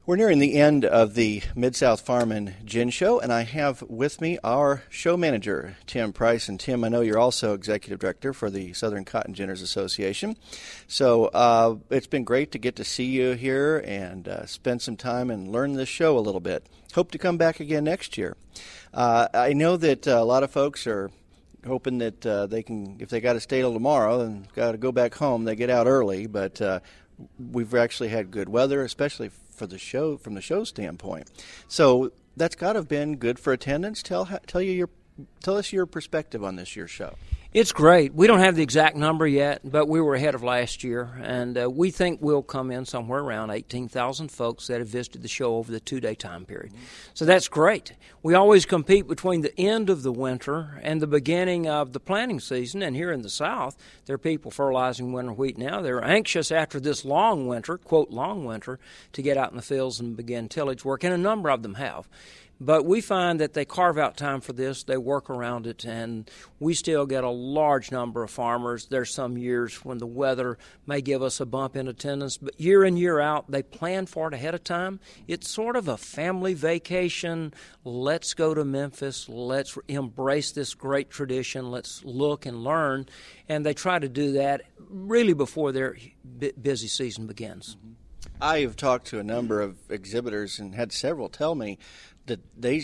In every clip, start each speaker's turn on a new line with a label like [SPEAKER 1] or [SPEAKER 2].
[SPEAKER 1] We're nearing the end of the Mid-South Farm and Gin Show, and I have with me our show manager, Tim Price. And Tim, I know you're also executive director for the Southern Cotton Ginners Association. So it's been great to get to see you here and spend some time and learn this show a little bit. Hope to come back again next year. I know that a lot of folks are hoping that they can, if they got to stay till tomorrow and got to go back home, they get out early. But we've actually had good weather, especially for the show, from the show standpoint. So that's got to have been good for attendance. Tell us your perspective on this year's show.
[SPEAKER 2] It's great. We don't have the exact number yet, but we were ahead of last year, and we think we'll come in somewhere around 18,000 folks that have visited the show over the 2-day time period. So that's great. We always compete between the end of the winter and the beginning of the planting season, and here in the South, there are people fertilizing winter wheat now. They're anxious after this long winter, quote, long winter, to get out in the fields and begin tillage work, and a number of them have. But we find that they carve out time for this, they work around it, and we still get a large number of farmers. There's some years when the weather may give us a bump in attendance, but year in, year out, they plan for it ahead of time. It's sort of a family vacation. Let's go to Memphis. Let's embrace this great tradition. Let's look and learn. And they try to do that really before their busy season begins.
[SPEAKER 1] I have talked to a number of exhibitors and had several tell me that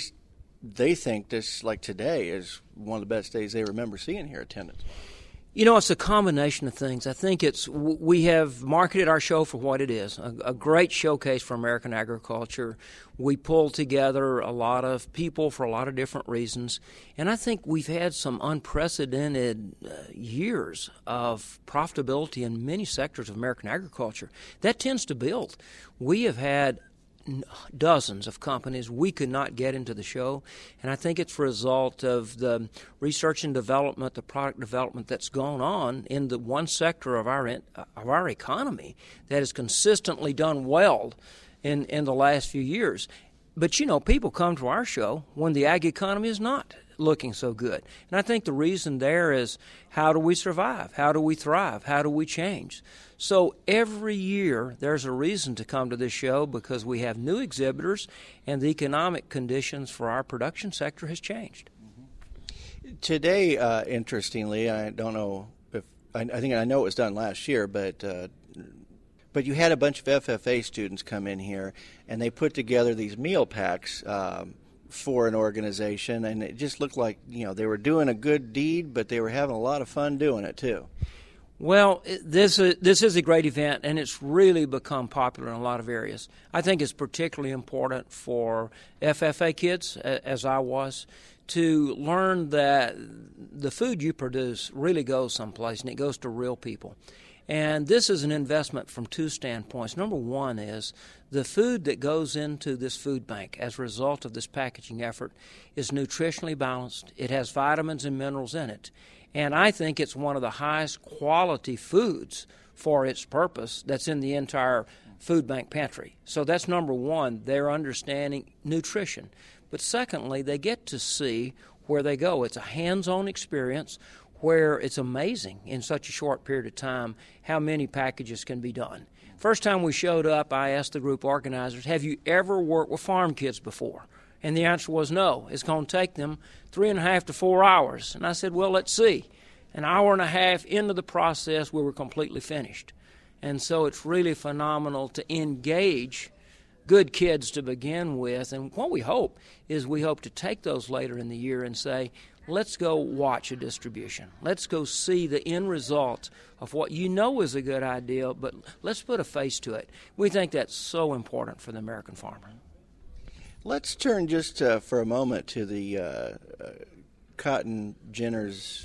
[SPEAKER 1] they think this, like today, is one of the best days they remember seeing here attendance.
[SPEAKER 2] You know, it's a combination of things. I think we have marketed our show for what it is, a great showcase for American agriculture. We pull together a lot of people for a lot of different reasons, and I think we've had some unprecedented years of profitability in many sectors of American agriculture. That tends to build. We have had dozens of companies we could not get into the show, and I think it's a result of the research and development, the product development that's gone on in the one sector of our economy that has consistently done well in the last few years. But, you know, people come to our show when the ag economy is not looking so good. And I think the reason there is, how do we survive? How do we thrive? How do we change? So every year there's a reason to come to this show because we have new exhibitors and the economic conditions for our production sector has changed.
[SPEAKER 1] Today, interestingly, I don't know if I think I know it was done last year, but you had a bunch of FFA students come in here and they put together these meal packs for an organization, and it just looked like, you know, they were doing a good deed, but they were having a lot of fun doing it too.
[SPEAKER 2] Well, this is a great event, and it's really become popular in a lot of areas. I think it's particularly important for FFA kids, as I was, to learn that the food you produce really goes someplace, and it goes to real people. And this is an investment from two standpoints. Number one is the food that goes into this food bank as a result of this packaging effort is nutritionally balanced. It has vitamins and minerals in it. And I think it's one of the highest quality foods for its purpose that's in the entire food bank pantry. So that's number one, they're understanding nutrition. But secondly, they get to see where they go. It's a hands-on experience where it's amazing in such a short period of time how many packages can be done. First time we showed up, I asked the group organizers, have you ever worked with farm kids before? And the answer was no. It's going to take them 3.5 to 4 hours. And I said, well, let's see. An hour and a half into the process, we were completely finished. And so it's really phenomenal to engage good kids to begin with. And what we hope is we hope to take those later in the year and say, let's go watch a distribution. Let's go see the end result of what you know is a good idea, but let's put a face to it. We think that's so important for the American farmer.
[SPEAKER 1] Let's turn just for a moment to the Cotton Ginners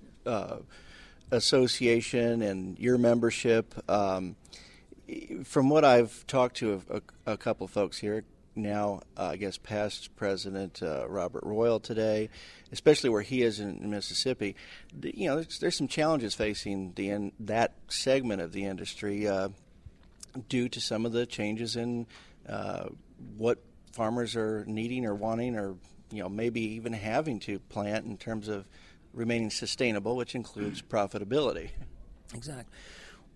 [SPEAKER 1] Association and your membership. From what I've talked to a couple folks here now, I guess past President Robert Royal today, especially where he is in Mississippi, you know, there's some challenges facing that segment of the industry due to some of the changes in what farmers are needing or wanting, or, you know, maybe even having to plant in terms of remaining sustainable, which includes profitability.
[SPEAKER 2] Exactly.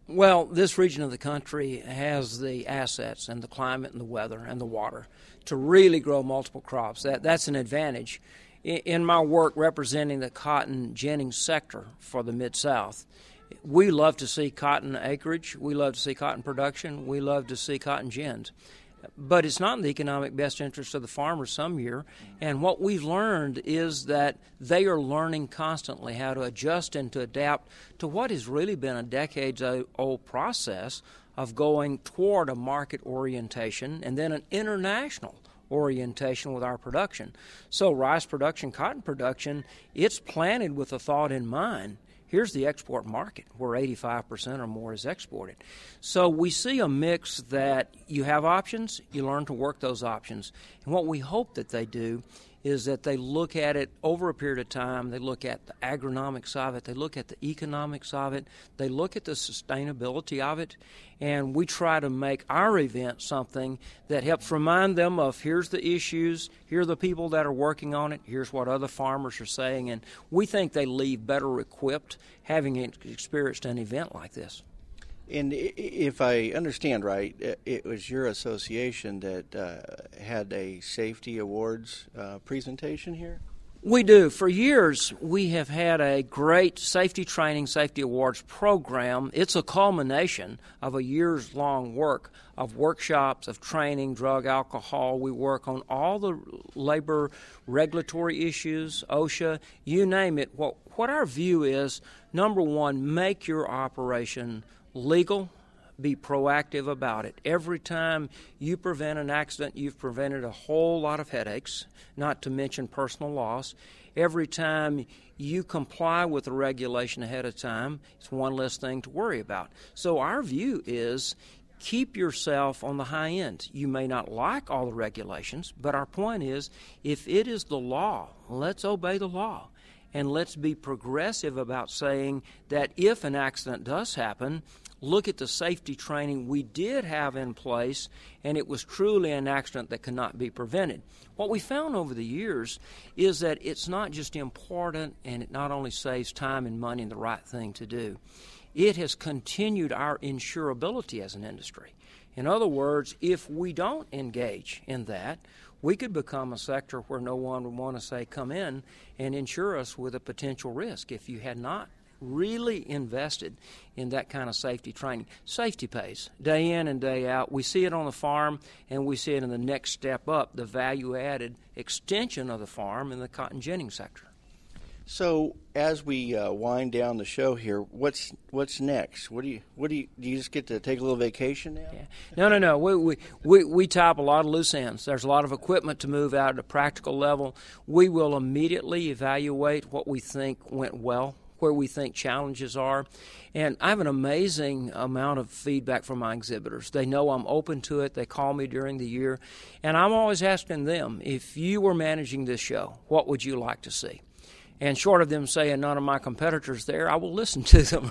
[SPEAKER 2] Well, this region of the country has the assets and the climate and the weather and the water to really grow multiple crops. That's an advantage. In my work representing the cotton ginning sector for the Mid-South, we love to see cotton acreage, we love to see cotton production, we love to see cotton gins. But it's not in the economic best interest of the farmers some year. And what we've learned is that they are learning constantly how to adjust and to adapt to what has really been a decades-old process of going toward a market orientation and then an international orientation with our production. So rice production, cotton production, it's planted with a thought in mind. Here's the export market where 85% or more is exported. So we see a mix that you have options, you learn to work those options. And what we hope that they do is that they look at it over a period of time. They look at the agronomics of it. They look at the economics of it. They look at the sustainability of it. And we try to make our event something that helps remind them of here's the issues, here are the people that are working on it, here's what other farmers are saying. And we think they leave better equipped having experienced an event like this.
[SPEAKER 1] And if I understand right, it was your association that had a safety awards presentation here?
[SPEAKER 2] We do. For years, we have had a great safety training, safety awards program. It's a culmination of a years-long work of workshops, of training, drug, alcohol. We work on all the labor regulatory issues, OSHA, you name it. What our view is, number one, make your operation legal, be proactive about it. Every time you prevent an accident, you've prevented a whole lot of headaches, not to mention personal loss. Every time you comply with the regulation ahead of time, it's one less thing to worry about. So our view is keep yourself on the high end. You may not like all the regulations, but our point is if it is the law, let's obey the law. And let's be progressive about saying that if an accident does happen, look at the safety training we did have in place, and it was truly an accident that could not be prevented. What we found over the years is that it's not just important, and it not only saves time and money and the right thing to do, it has continued our insurability as an industry. In other words, if we don't engage in that, we could become a sector where no one would want to say, come in and insure us with a potential risk if you had not really invested in that kind of safety training. Safety pays, day in and day out. We see it on the farm, and we see it in the next step up, the value-added extension of the farm in the cotton ginning sector.
[SPEAKER 1] So as we wind down the show here, what's next? Do you just get to take a little vacation now?
[SPEAKER 2] Yeah. No. We top a lot of loose ends. There's a lot of equipment to move out at a practical level. We will immediately evaluate what we think went well, where we think challenges are. And I have an amazing amount of feedback from my exhibitors. They know I'm open to it. They call me during the year. And I'm always asking them, if you were managing this show, what would you like to see? And short of them saying none of my competitors there, I will listen to them.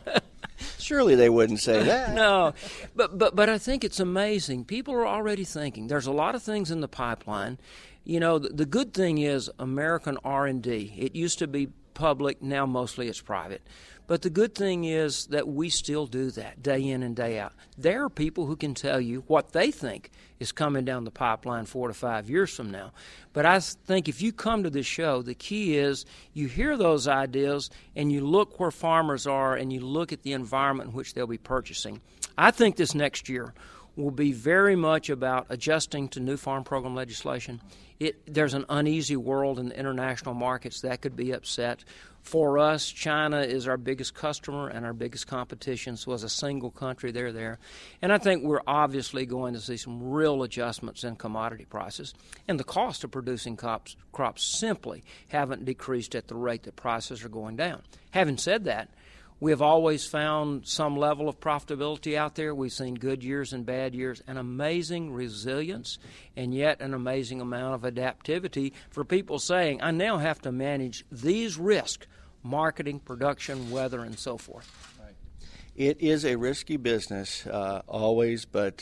[SPEAKER 1] Surely they wouldn't say that.
[SPEAKER 2] No, but I think it's amazing. People are already thinking. There's a lot of things in the pipeline. You know, the good thing is American R&D. It used to be public, now mostly it's private. But the good thing is that we still do that day in and day out. There are people who can tell you what they think is coming down the pipeline 4 to 5 years from now. But I think if you come to this show, the key is you hear those ideas and you look where farmers are and you look at the environment in which they'll be purchasing. I think this next year will be very much about adjusting to new farm program legislation. There's an uneasy world in the international markets that could be upset. For us, China is our biggest customer and our biggest competition, so as a single country, they're there. And I think we're obviously going to see some real adjustments in commodity prices. And the cost of producing crops simply haven't decreased at the rate that prices are going down. Having said that, we have always found some level of profitability out there. We've seen good years and bad years, an amazing resilience, and yet an amazing amount of adaptivity for people saying, I now have to manage these risks, marketing, production, weather, and so forth.
[SPEAKER 1] Right. It is a risky business, always, but,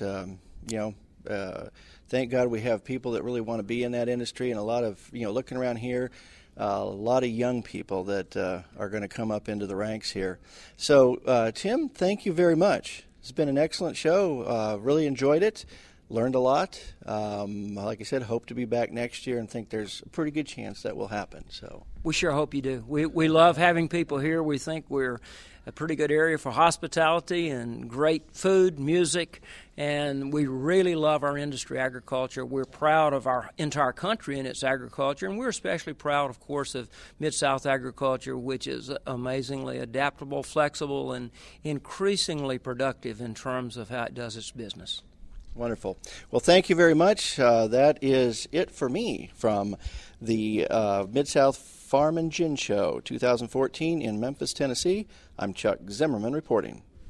[SPEAKER 1] thank God we have people that really want to be in that industry, and a lot of, looking around here, a lot of young people that are going to come up into the ranks here. So, Tim, thank you very much. It's been an excellent show. Really enjoyed it. Learned a lot. Like I said, hope to be back next year and think there's a pretty good chance that will happen. So
[SPEAKER 2] we sure hope you do. We love having people here. We think we're a pretty good area for hospitality and great food, music, and we really love our industry, agriculture. We're proud of our entire country and its agriculture, and we're especially proud, of course, of Mid-South agriculture, which is amazingly adaptable, flexible, and increasingly productive in terms of how it does its business.
[SPEAKER 1] Wonderful. Well, thank you very much. That is it for me from the Mid-South Farm and Gin Show 2014 in Memphis, Tennessee. I'm Chuck Zimmerman reporting.